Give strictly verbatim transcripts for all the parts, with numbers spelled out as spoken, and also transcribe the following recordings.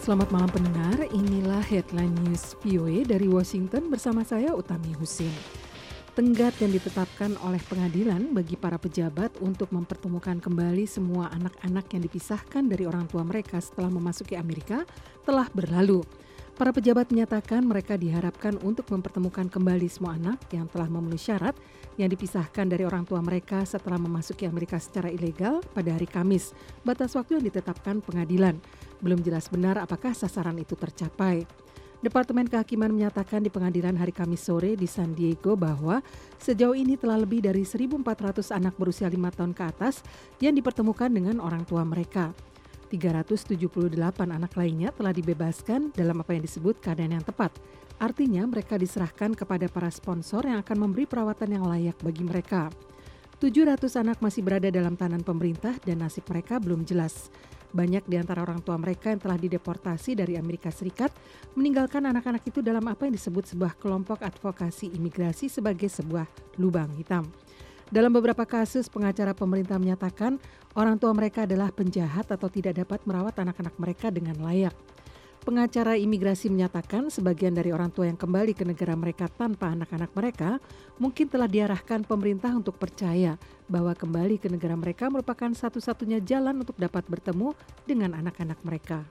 Selamat malam pendengar, inilah Headline News V O A dari Washington bersama saya Utami Husin. Tenggat yang ditetapkan oleh pengadilan bagi para pejabat untuk mempertemukan kembali semua anak-anak yang dipisahkan dari orang tua mereka setelah memasuki Amerika telah berlalu. Para pejabat menyatakan mereka diharapkan untuk mempertemukan kembali semua anak yang telah memenuhi syarat yang dipisahkan dari orang tua mereka setelah memasuki Amerika secara ilegal pada hari Kamis, batas waktu yang ditetapkan pengadilan. Belum jelas benar apakah sasaran itu tercapai. Departemen Kehakiman menyatakan di pengadilan hari Kamis sore di San Diego bahwa sejauh ini telah lebih dari seribu empat ratus anak berusia lima tahun ke atas yang dipertemukan dengan orang tua mereka. tiga ratus tujuh puluh delapan anak lainnya telah dibebaskan dalam apa yang disebut keadaan yang tepat. Artinya mereka diserahkan kepada para sponsor yang akan memberi perawatan yang layak bagi mereka. tujuh ratus anak masih berada dalam tahanan pemerintah dan nasib mereka belum jelas. Banyak di antara orang tua mereka yang telah dideportasi dari Amerika Serikat meninggalkan anak-anak itu dalam apa yang disebut sebuah kelompok advokasi imigrasi sebagai sebuah lubang hitam. Dalam beberapa kasus, pengacara pemerintah menyatakan orang tua mereka adalah penjahat atau tidak dapat merawat anak-anak mereka dengan layak. Pengacara imigrasi menyatakan sebagian dari orang tua yang kembali ke negara mereka tanpa anak-anak mereka mungkin telah diarahkan pemerintah untuk percaya bahwa kembali ke negara mereka merupakan satu-satunya jalan untuk dapat bertemu dengan anak-anak mereka.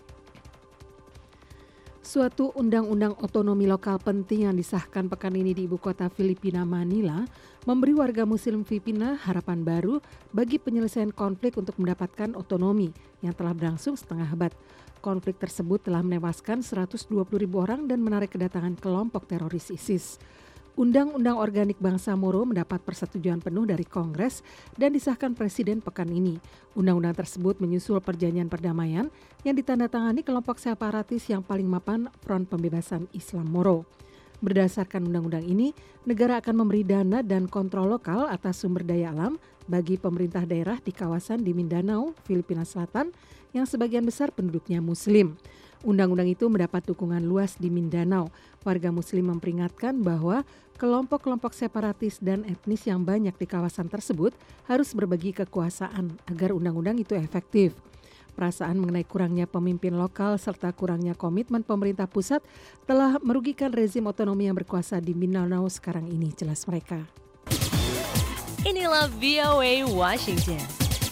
Suatu undang-undang otonomi lokal penting yang disahkan pekan ini di ibu kota Filipina, Manila, memberi warga Muslim Filipina harapan baru bagi penyelesaian konflik untuk mendapatkan otonomi yang telah berlangsung setengah abad. Konflik tersebut telah menewaskan seratus dua puluh ribu orang dan menarik kedatangan kelompok teroris ISIS. Undang-undang organik bangsa Moro mendapat persetujuan penuh dari Kongres dan disahkan Presiden pekan ini. Undang-undang tersebut menyusul perjanjian perdamaian yang ditandatangani kelompok separatis yang paling mapan Front Pembebasan Islam Moro. Berdasarkan undang-undang ini, negara akan memberi dana dan kontrol lokal atas sumber daya alam bagi pemerintah daerah di kawasan di Mindanao, Filipina Selatan, yang sebagian besar penduduknya Muslim. Undang-undang itu mendapat dukungan luas di Mindanao. Warga Muslim memperingatkan bahwa kelompok-kelompok separatis dan etnis yang banyak di kawasan tersebut harus berbagi kekuasaan agar undang-undang itu efektif. Perasaan mengenai kurangnya pemimpin lokal serta kurangnya komitmen pemerintah pusat telah merugikan rezim otonomi yang berkuasa di Mindanao sekarang ini, jelas mereka. Inilah V O A Washington.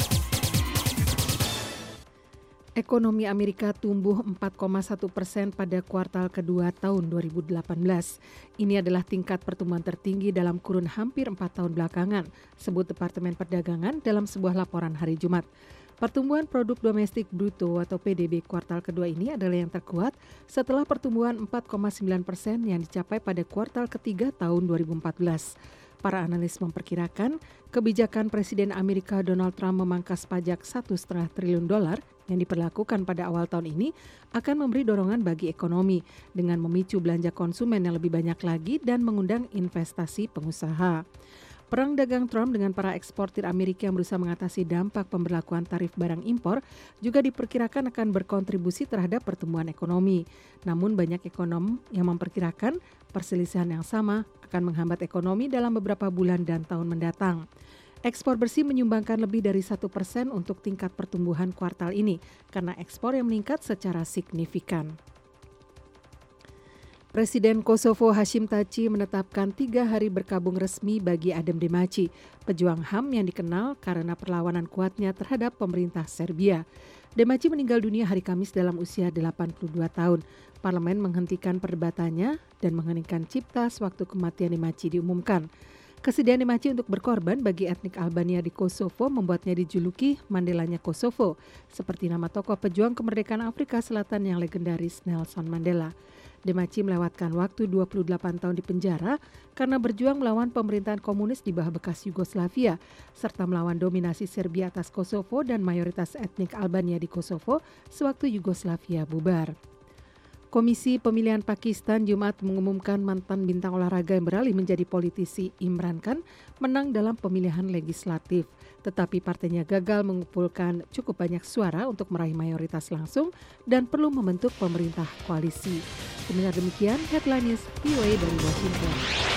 Ekonomi Amerika tumbuh empat koma satu persen pada kuartal kedua tahun dua ribu delapan belas. Ini adalah tingkat pertumbuhan tertinggi dalam kurun hampir empat tahun belakangan, sebut Departemen Perdagangan dalam sebuah laporan hari Jumat. Pertumbuhan produk domestik bruto atau P D B kuartal kedua ini adalah yang terkuat setelah pertumbuhan empat koma sembilan persen yang dicapai pada kuartal ketiga tahun dua ribu empat belas. Para analis memperkirakan kebijakan Presiden Amerika Donald Trump memangkas pajak satu koma lima triliun dolar yang diperlakukan pada awal tahun ini akan memberi dorongan bagi ekonomi dengan memicu belanja konsumen yang lebih banyak lagi dan mengundang investasi pengusaha. Perang dagang Trump dengan para eksportir Amerika yang berusaha mengatasi dampak pemberlakuan tarif barang impor juga diperkirakan akan berkontribusi terhadap pertumbuhan ekonomi. Namun banyak ekonom yang memperkirakan perselisihan yang sama akan menghambat ekonomi dalam beberapa bulan dan tahun mendatang. Ekspor bersih menyumbangkan lebih dari satu persen untuk tingkat pertumbuhan kuartal ini karena ekspor yang meningkat secara signifikan. Presiden Kosovo Hashim Thaci menetapkan tiga hari berkabung resmi bagi Adem Demaci, pejuang H A M yang dikenal karena perlawanan kuatnya terhadap pemerintah Serbia. Demaci meninggal dunia hari Kamis dalam usia delapan puluh dua tahun. Parlemen menghentikan perdebatannya dan mengeningkan cipta sewaktu kematian Demaci diumumkan. Kesediaan Demaci untuk berkorban bagi etnik Albania di Kosovo membuatnya dijuluki Mandelanya Kosovo, seperti nama tokoh pejuang kemerdekaan Afrika Selatan yang legendaris Nelson Mandela. Demaci melewatkan waktu dua puluh delapan tahun di penjara karena berjuang melawan pemerintahan komunis di bawah bekas Yugoslavia, serta melawan dominasi Serbia atas Kosovo dan mayoritas etnik Albania di Kosovo sewaktu Yugoslavia bubar. Komisi Pemilihan Pakistan Jumat mengumumkan mantan bintang olahraga yang beralih menjadi politisi Imran Khan menang dalam pemilihan legislatif. Tetapi partainya gagal mengumpulkan cukup banyak suara untuk meraih mayoritas langsung dan perlu membentuk pemerintah koalisi. Demikian Headline News V O A dari Washington.